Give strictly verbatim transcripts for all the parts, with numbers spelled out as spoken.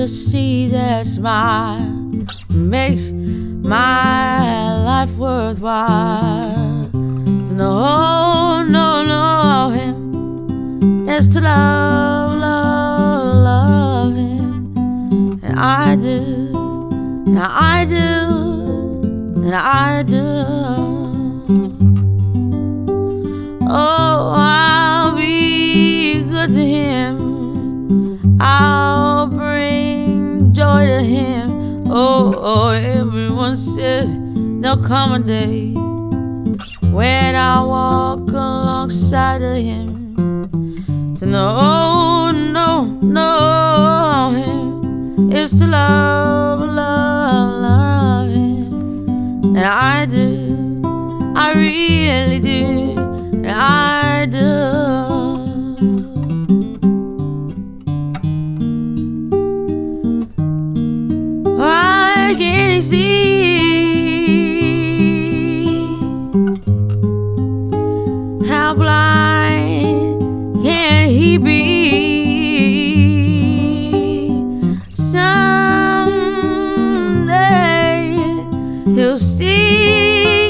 to see that smile makes my life worthwhile. To know, know, know him is to love, love, love him. And I do, and I do, and I do. Oh, I'll be good to him. I'll bring joy to him. Oh, oh, everyone says there'll come a day when I'll walk alongside of him. To know, no, know him is to love, love, love him. And I do, I really do, and I do. I can see how blind can he be. Someday he'll see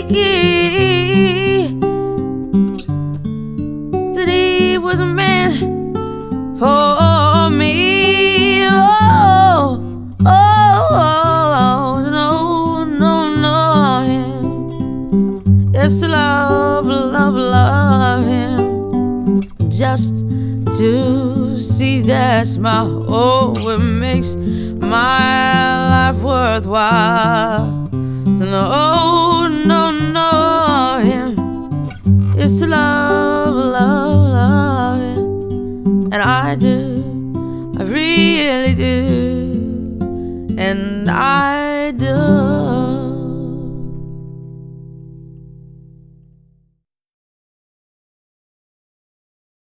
that he was meant for me. Oh, oh, oh, no, no, no, him is to love, love, love him. Just to see that smile, oh, it makes my life worthwhile. To know, no, no, him is to love, love, love him. And I do, I really do, and I do.